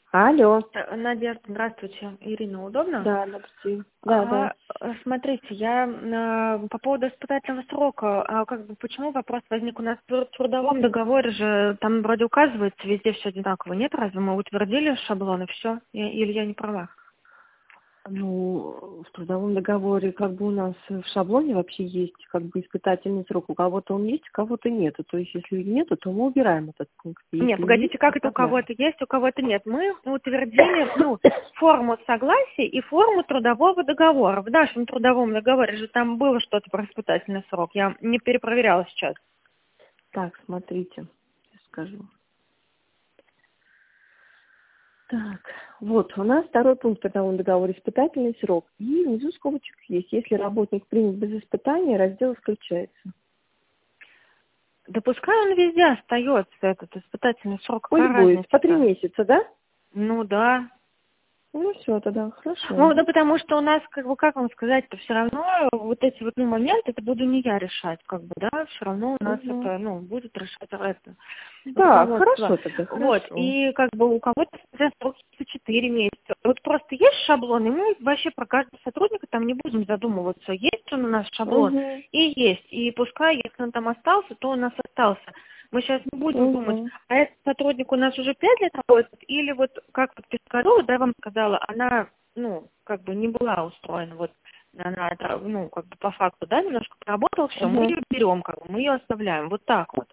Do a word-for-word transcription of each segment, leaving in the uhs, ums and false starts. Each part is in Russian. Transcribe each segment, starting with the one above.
Алло. Э, Надежда, здравствуйте. Ирина, удобно? Да, здравствуйте. Да, да. А, э, смотрите, я э, по поводу испытательного срока, а как бы почему вопрос возник у нас в трудовом договоре же, там вроде указывается, везде все одинаково, нет? Разве мы утвердили шаблон и все? Или я не права? Ну, в трудовом договоре как бы у нас в шаблоне вообще есть как бы испытательный срок. У кого-то он есть, у кого-то нету. То есть, если нету, то мы убираем этот пункт. Не, Если есть, погодите, как это у оставляем. кого-то есть, у кого-то нет? Мы утвердили, ну, форму согласия и форму трудового договора. В нашем трудовом договоре же там было что-то про испытательный срок. Я не перепроверяла сейчас. Так, смотрите, я скажу. Так, вот у нас второй пункт в трудовом договоре испытательный срок. И внизу скобочек есть. Если работник принят без испытания, раздел исключается. Да пускай он везде остается, этот испытательный срок. Пусть Какая будет по три разница-то? месяца, да? Ну да. Ну все, тогда хорошо. Ну, да потому что у нас, как бы, как вам сказать-то, все равно вот эти вот ну, моменты, это буду не я решать, как бы, да, все равно у нас Угу. это, ну, будет решать это Да, руководство. хорошо тогда, Вот, хорошо. и как бы у кого-то, например, срок четыре месяца. Вот просто есть шаблон, и мы вообще про каждого сотрудника там не будем задумываться, есть он у нас шаблон, Угу. и есть, и пускай, если он там остался, то он у нас остался. Мы сейчас не будем думать, Угу. а этот сотрудник у нас уже пять лет работает, или вот, как вот Пискарова, да, вам сказала, она, ну, как бы не была устроена, вот, она, ну, как бы по факту, да, немножко поработала, все, мы Угу. ее берем, как бы, мы ее оставляем, вот так вот.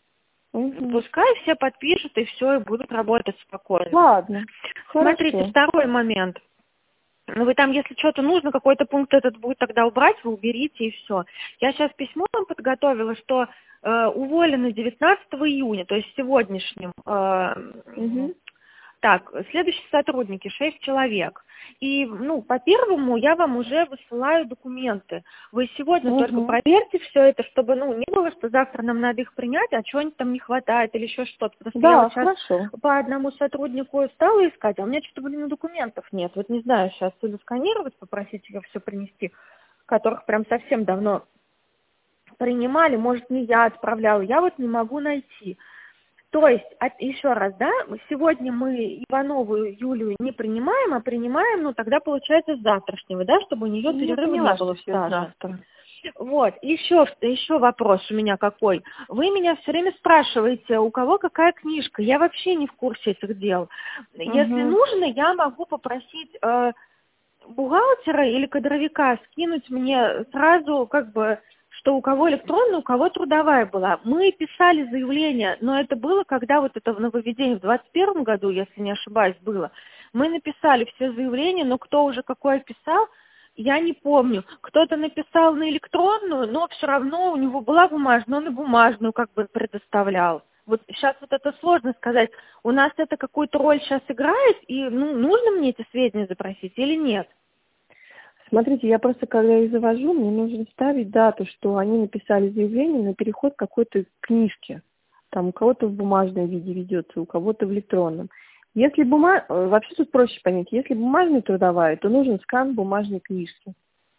Угу. Пускай все подпишут, и все, и будут работать спокойно. Ладно, Смотрите, хорошо. второй момент. Ну, вы там, если что-то нужно, какой-то пункт этот будет тогда убрать, вы уберите, и все. Я сейчас письмо вам подготовила, что э, уволены девятнадцатого июня, то есть сегодняшним. Э, Угу. так, следующие сотрудники, шесть человек. И, ну, по первому я вам уже высылаю документы. Вы сегодня только Угу. проверьте все это, чтобы, ну, не было, что завтра нам надо их принять, а чего-нибудь там не хватает или еще что-то. Просто я Да, вот сейчас хорошо. по одному сотруднику стала искать, а у меня что-то, блин, документов нет. Вот не знаю, сейчас или сканировать, попросить ее все принести, которых прям совсем давно принимали, может, не я отправляла, я вот не могу найти. То есть, от- еще раз, да, сегодня мы Иванову Юлию не принимаем, а принимаем, ну, тогда получается с завтрашнего, да, чтобы у нее Я перерыва не поняла, было что в все стаже. завтра. Вот, еще, еще вопрос у меня какой. Вы меня все время спрашиваете, у кого какая книжка. Я вообще не в курсе этих дел. Если Угу. нужно, я могу попросить э, бухгалтера или кадровика скинуть мне сразу, как бы, что у кого электронная, у кого трудовая была. Мы писали заявление, но это было, когда вот это нововведение в двадцать первом году, если не ошибаюсь, было. Мы написали все заявления, но кто уже какое писал, я не помню. Кто-то написал на электронную, но все равно у него была бумажная, он и бумажную как бы предоставлял. Вот сейчас вот это сложно сказать. У нас это какую-то роль сейчас играет, и ну, нужно мне эти сведения запросить или нет? Смотрите, я просто, когда их завожу, мне нужно ставить дату, что они написали заявление на переход к какой-то книжке. Там у кого-то в бумажном виде ведется, у кого-то в электронном. Если бума... э, Вообще тут проще понять. Если бумажная трудовая, то нужен скан бумажной книжки.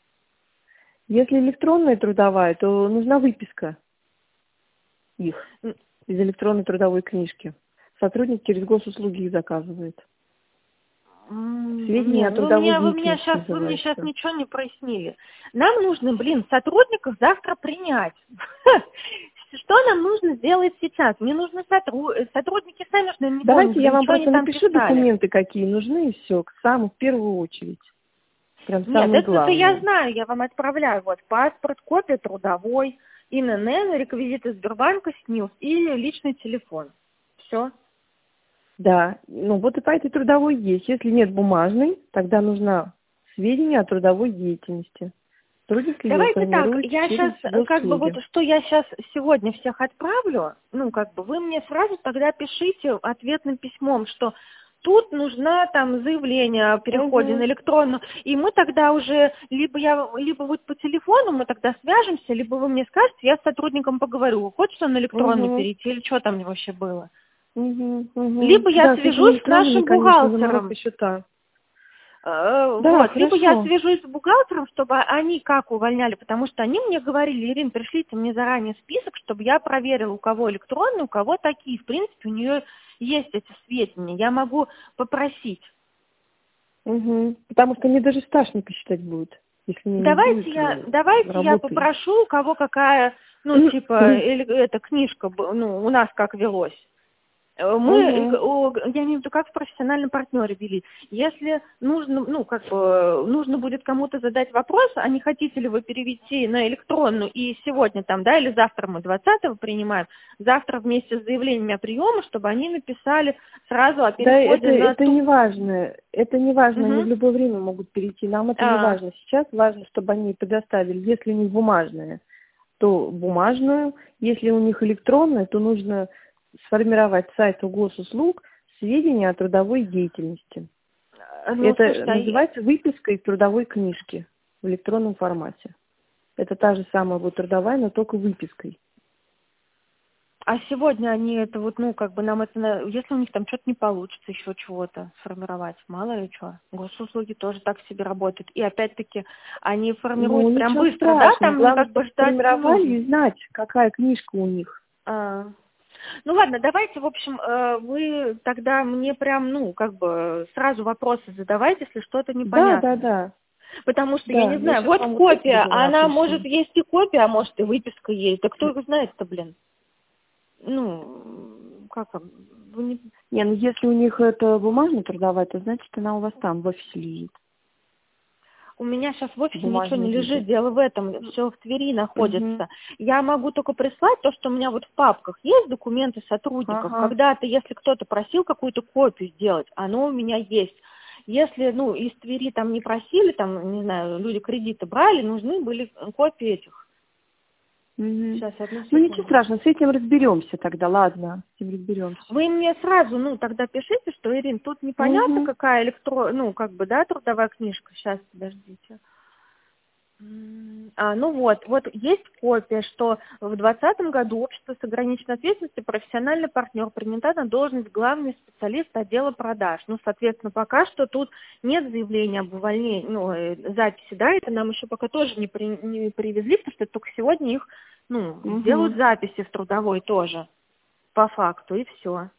Если электронная трудовая, то нужна выписка их из электронной трудовой книжки. Сотрудник через госуслуги их заказывает. Сведения Не, о ну вы трудовой меня, вы меня деятельности сейчас, вы мне сейчас называется. ничего не прояснили. Нам нужно, блин, сотрудников завтра принять. Что нам нужно сделать сейчас? Мне нужны сотру... сотрудники сами, что я не помню, Давайте вы я вам ничего не просто там напишу писали. документы, какие нужны, и все, к самому в первую очередь. Прям Нет, самые это, это я главные. знаю, я вам отправляю. Вот паспорт, копия трудовой, ИНН, реквизиты Сбербанка, СНИЛС и личный телефон. Все. Да, ну вот и по этой трудовой есть. Если нет бумажной, тогда нужна сведения о трудовой деятельности. Трудник ее Давайте так, формирует я сейчас, через как бы вот, госуслуги. что я сейчас сегодня всех отправлю, ну, как бы, вы мне сразу тогда пишите ответным письмом, что тут нужно там заявление о переходе на Угу, электронную, и мы тогда уже, либо я, либо вот по телефону мы тогда свяжемся, либо вы мне скажете, я с сотрудником поговорю, хочет он на электронную угу, перейти, или что там вообще было. угу, угу. Либо я Да, с этими свяжусь с электронными, нашим конечно, заморочка бухгалтером, счета. Э, Да, Вот, либо я хорошо. свяжусь с бухгалтером, чтобы они как увольняли, потому что они мне говорили, Ирин, пришлите мне заранее список, чтобы я проверила, у кого электронные, у кого такие. В принципе, у нее есть эти сведения, я могу попросить. Угу. Потому что мне даже страшно посчитать будет, если мне Давайте не будет я, давайте работы. я попрошу, у кого какая, ну, типа, или эта книжка, ну, у нас как велось. Мы, угу. я имею в виду, как в профессиональном партнере вели. Если нужно, ну, как бы, нужно будет кому-то задать вопрос, а не хотите ли вы перевести на электронную, и сегодня там, да, или завтра мы двадцатого принимаем, завтра вместе с заявлениями о приеме, чтобы они написали сразу о переходе да, это, на... это ту... не важно, это не важно, угу. они в любое время могут перейти, нам это а. не важно. Сейчас важно, чтобы они предоставили, если у них бумажная, то бумажную, если у них электронная, то нужно сформировать сайт у госуслуг сведения о трудовой деятельности. Ну, это слушайте, называется выписка из трудовой книжки в электронном формате. Это та же самая вот трудовая, но только выпиской. А сегодня они это вот, ну, как бы нам это, если у них там что-то не получится, еще чего-то сформировать, мало ли что. Госуслуги тоже так себе работают. И опять-таки они формируют ну, прям быстро, страшного. да, там главное, как бы ждать формировали и знать, какая книжка у них. А. Ну ладно, давайте, в общем, вы тогда мне прям, ну, как бы сразу вопросы задавайте, если что-то непонятно. Да, да, да. Потому что, да, я не знаю, вот копия, она, напишу. может, есть и копия, а может, и выписка есть. Да кто его знает-то, блин? Ну, как там? Вы не... не, ну если у них это бумажная трудовая, то значит она у вас там в офисе лежит. У меня сейчас в офисе бумажный ничего не лежит, лежит. дело в этом, все в Твери находится. Угу. Я могу только прислать то, что у меня вот в папках есть документы сотрудников. Ага. Когда-то, если кто-то просил какую-то копию сделать, оно у меня есть. Если, ну, из Твери там не просили, там, не знаю, люди кредиты брали, нужны были копии этих. Угу. Сейчас, одну секунду. Ну ничего страшного, с этим разберемся тогда, ладно, с этим разберемся. Вы мне сразу, ну, тогда пишите, что, Ирин, тут непонятно, угу. какая электро... ну, как бы, да, трудовая книжка. Сейчас, подождите. А, ну вот, вот есть копия, что в двадцатом году общество с ограниченной ответственностью профессиональный партнер принята на должность главный специалист отдела продаж. Ну, соответственно, пока что тут нет заявления об увольнении, ну, записи, да, это нам еще пока тоже не, при, не привезли, потому что только сегодня их, ну, угу. делают записи в трудовой тоже, по факту, и все.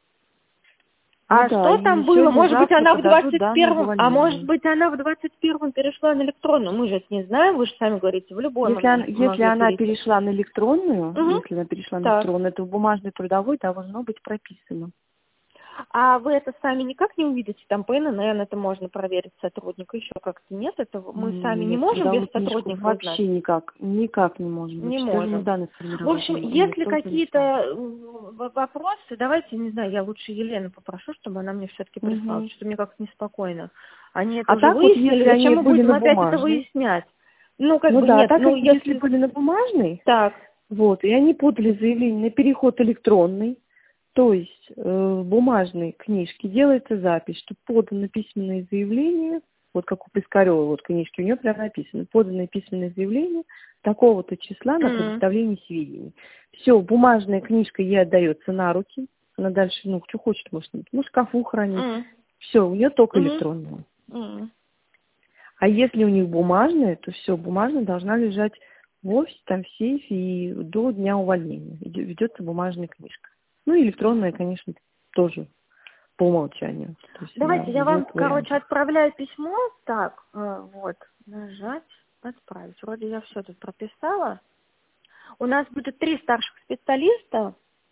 А ну, что да, там было? Может быть, она в двадцать первом, а может быть, она в двадцать первом перешла на электронную? Мы же это не знаем, вы же сами говорите, в любой если момент. Она, если она перейти. перешла на электронную, угу. если она перешла на так. электронную, то в бумажной трудовой должно быть прописано. А вы это сами никак не увидите? Там по эн эн эн это можно проверить сотрудника, еще как-то нет? Это мы нет, сами не можем без сотрудника вообще узнать? никак, никак не можем. Не можем. В общем, если какие-то вопросы, давайте, не знаю, я лучше Елену попрошу, чтобы она мне все-таки прислала, угу. что-то мне как-то неспокойно. Они это а уже так выяснили, вот, если зачем они мы были будем на опять бумажной? это выяснять? Ну, как ну, бы да, нет, так ну, если... если были на бумажной, так. вот, и они подали заявление на переход электронный, то есть э, в бумажной книжке делается запись, что подано письменное заявление, вот как у Пискарёва, вот книжки, у нее прям написано, поданное письменное заявление такого-то числа на предоставление mm-hmm. сведений. Все, бумажная книжка ей отдается на руки, она дальше, ну, что хочет, может, ну, в шкафу хранить. Mm-hmm. Все, у нее только mm-hmm. электронная. Mm-hmm. А если у них бумажная, то все, бумажная должна лежать в офисе, там в сейфе и до дня увольнения. Ведется бумажная книжка. Ну и электронная, конечно, тоже по умолчанию. То есть давайте я вам, короче, отправляю письмо. Так, вот, нажать, отправить. Вроде я все тут прописала. У нас будет три старших специалиста.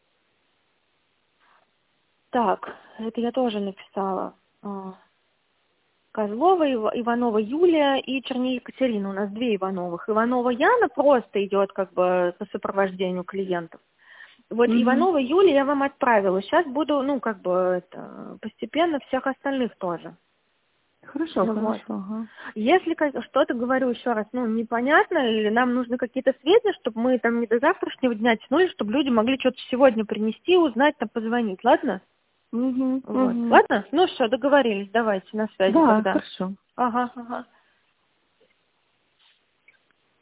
Так, это я тоже написала. Козлова, Иванова Юлия и Черней Екатерина. У нас две Ивановых. Иванова Яна просто идет как бы по сопровождению клиентов. Вот mm-hmm. Иванова Юлия я вам отправила. Сейчас буду, ну, как бы, это, постепенно всех остальных тоже. Хорошо, ну, хорошо. Вот. Ага. Если что-то, говорю еще раз, ну, непонятно, или нам нужны какие-то сведения, чтобы мы там не до завтрашнего дня тянули, чтобы люди могли что-то сегодня принести, узнать, там, позвонить, ладно? Mm-hmm. Вот. Mm-hmm. Ладно? Ну что, договорились, давайте, на связи да, тогда. хорошо. Ага, ага.